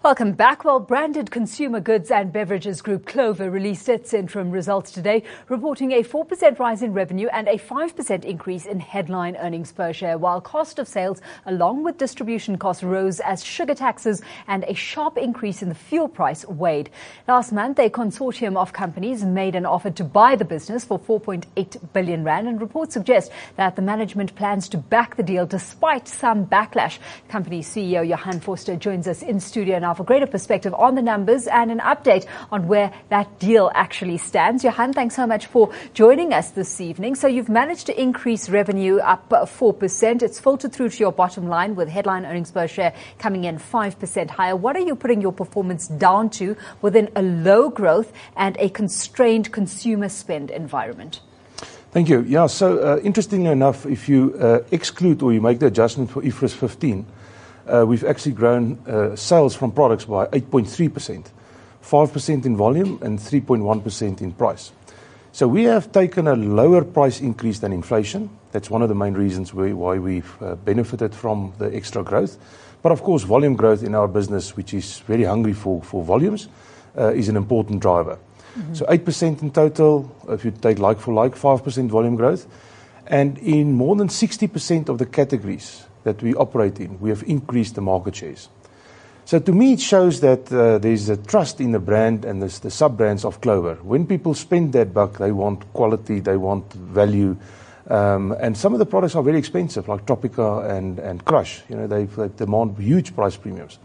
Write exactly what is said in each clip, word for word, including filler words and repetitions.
Welcome back. Well, branded consumer goods and beverages group Clover released its interim results today, reporting a four percent rise in revenue and a five percent increase in headline earnings per share, while cost of sales along with distribution costs rose as sugar taxes and a sharp increase in the fuel price weighed. Last month, a consortium of companies made an offer to buy the business for four point eight billion rand, and reports suggest that the management plans to back the deal despite some backlash. Company C E O Johan Vorster joins us in studio now for greater perspective on the numbers and an update on where that deal actually stands. Johan, thanks so much for joining us this evening. So you've managed to increase revenue up four percent. It's filtered through to your bottom line with headline earnings per share coming in five percent higher. What are you putting your performance down to within a low growth and a constrained consumer spend environment? Thank you. Yeah, so uh, interestingly enough, if you uh, exclude or you make the adjustment for I F R S fifteen, Uh, we've actually grown uh, sales from products by eight point three percent, five percent in volume and three point one percent in price. So we have taken a lower price increase than inflation. That's one of the main reasons we, why we've uh, benefited from the extra growth. But of course, volume growth in our business, which is very hungry for, for volumes, uh, is an important driver. Mm-hmm. So eight percent in total, if you take like for like, five percent volume growth. And in more than sixty percent of the categories that we operate in, we have increased the market shares. So to me, it shows that uh, there's a trust in the brand and the, the sub-brands of Clover. When people spend that buck, they want quality, they want value. Um, and some of the products are very expensive, like Tropica and, and Crush. You know, they, they demand huge price premiums.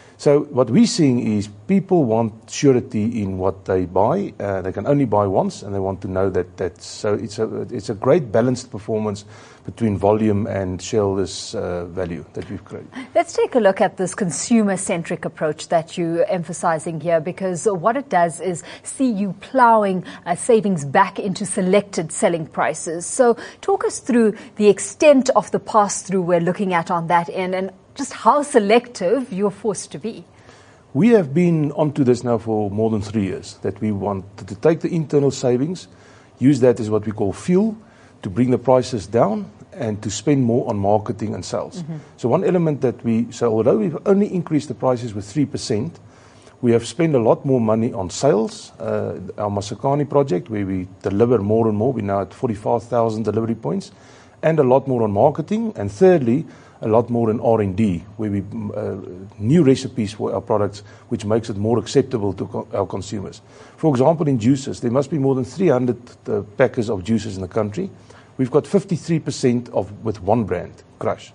So what we're seeing is people want surety in what they buy. Uh, they can only buy once, and they want to know that that's so. It's a it's a great balanced performance between volume and shareholders' uh, value that we've created. Let's take a look at this consumer-centric approach that you're emphasizing here, because what it does is see you plowing uh, savings back into selected selling prices. So talk us through the extent of the pass-through we're looking at on that end, and just how selective you're forced to be. We have been onto this now for more than three years, that we want to take the internal savings, use that as what we call fuel, to bring the prices down and to spend more on marketing and sales. Mm-hmm. So one element that we, so although we've only increased the prices with three percent, we have spent a lot more money on sales. Uh, our Masakani project, where we deliver more and more, we're now at forty-five thousand delivery points, and a lot more on marketing. And thirdly, a lot more in R and D, where we uh, new recipes for our products, which makes it more acceptable to co- our consumers. For example, in juices, there must be more than three hundred uh, packers of juices in the country. We've got fifty-three percent of with one brand, Crush.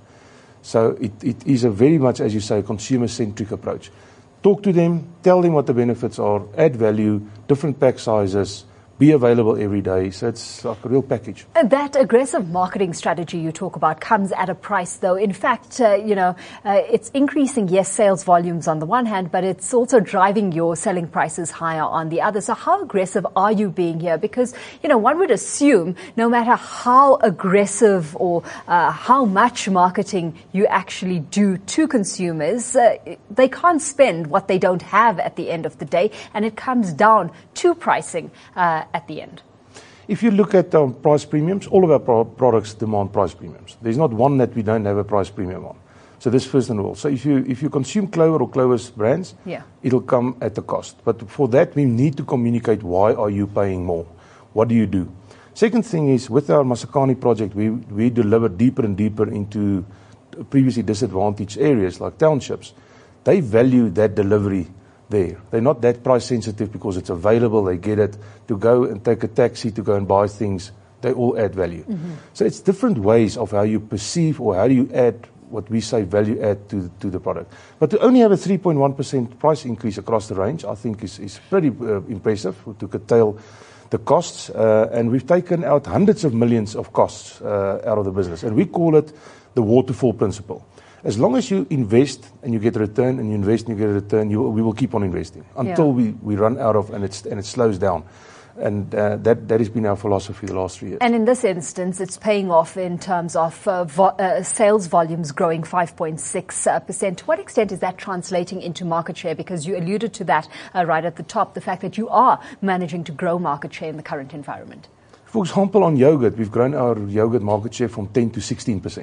So it, it is a very much, as you say, consumer-centric approach. Talk to them, tell them what the benefits are, add value, different pack sizes, be available every day. So it's like a real package. And that aggressive marketing strategy you talk about comes at a price, though. In fact, uh, you know, uh, it's increasing, yes, sales volumes on the one hand, but it's also driving your selling prices higher on the other. So how aggressive are you being here? Because, you know, one would assume no matter how aggressive or uh, how much marketing you actually do to consumers, uh, they can't spend what they don't have at the end of the day. And it comes down to pricing uh, at the end. If you look at um, price premiums, all of our pro- products demand price premiums. There's not one that we don't have a price premium on. So this first and all. So if you if you consume Clover or Clover's brands, yeah. it'll come at the cost. But for that, we need to communicate why are you paying more? What do you do? Second thing is, with our Masakani project, we, we deliver deeper and deeper into previously disadvantaged areas like townships. They value that delivery there. They're not that price sensitive because it's available, they get it. To go and take a taxi to go and buy things, they all add value. Mm-hmm. So it's different ways of how you perceive or how do you add what we say value add to, to the product. But to only have a three point one percent price increase across the range, I think is, is pretty uh, impressive to curtail the costs. Uh, and we've taken out hundreds of millions of costs uh, out of the business. And we call it the waterfall principle. As long as you invest and you get a return, and you invest and you get a return, you, we will keep on investing until yeah. we, we run out of and it's and it slows down. And uh, that that has been our philosophy the last three years. And in this instance, it's paying off in terms of uh, vo- uh, sales volumes growing five point six percent. To what extent is that translating into market share? Because you alluded to that uh, right at the top, the fact that you are managing to grow market share in the current environment. For example, on yogurt, we've grown our yogurt market share from ten to sixteen percent.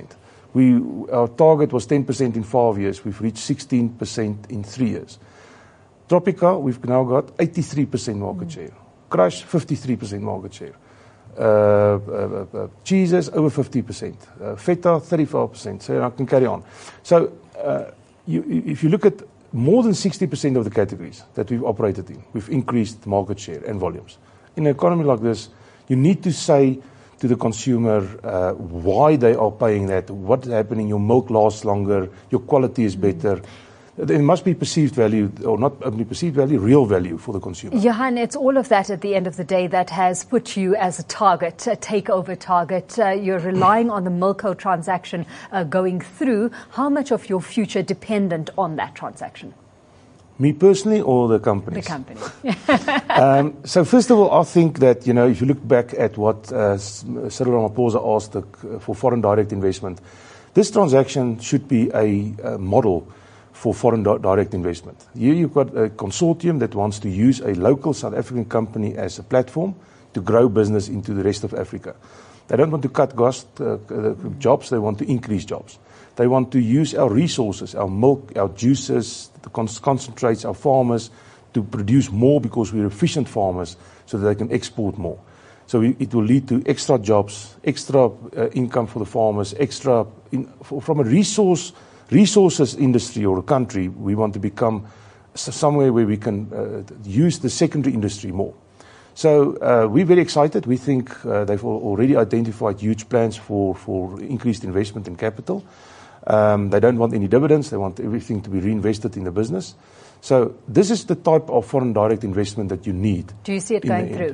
We, our target was ten percent in five years. We've reached sixteen percent in three years. Tropica, we've now got eighty-three percent market mm. share. Crush, fifty-three percent market share. Uh, uh, uh, cheeses, over fifty percent. Uh, feta, thirty-five percent. So I can carry on. So uh, you, if you look at more than sixty percent of the categories that we've operated in, we've increased market share and volumes. In an economy like this, you need to say to the consumer uh, why they are paying that, what's happening, your milk lasts longer, your quality is better. Mm. There must be perceived value, or not only perceived value, real value for the consumer. Johan, it's all of that at the end of the day that has put you as a target, a takeover target. Uh, you're relying on the Milko transaction uh, going through. How much of your future dependent on that transaction? Me personally or the companies? The company. um, so first of all, I think that, you know, if you look back at what uh, Cyril Ramaphosa asked the, for foreign direct investment, this transaction should be a, a model for foreign di- direct investment. Here you've got a consortium that wants to use a local South African company as a platform to grow business into the rest of Africa. They don't want to cut cost, uh, uh, jobs, they want to increase jobs. They want to use our resources, our milk, our juices, the con- concentrates, our farmers, to produce more because we're efficient farmers so that they can export more. So we, it will lead to extra jobs, extra uh, income for the farmers, extra, in, for, from a resource resources industry or a country, we want to become somewhere where we can uh, use the secondary industry more. So uh, we're very excited. We think uh, they've already identified huge plans for, for increased investment in capital. Um, they don't want any dividends. They want everything to be reinvested in the business. So this is the type of foreign direct investment that you need. Do you see it going through?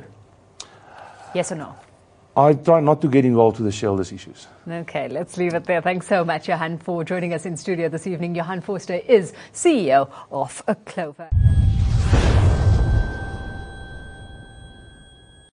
Yes or no? I try not to get involved with the shareholders' issues. Okay, let's leave it there. Thanks so much, Johan, for joining us in studio this evening. Johan Vorster is C E O of Clover.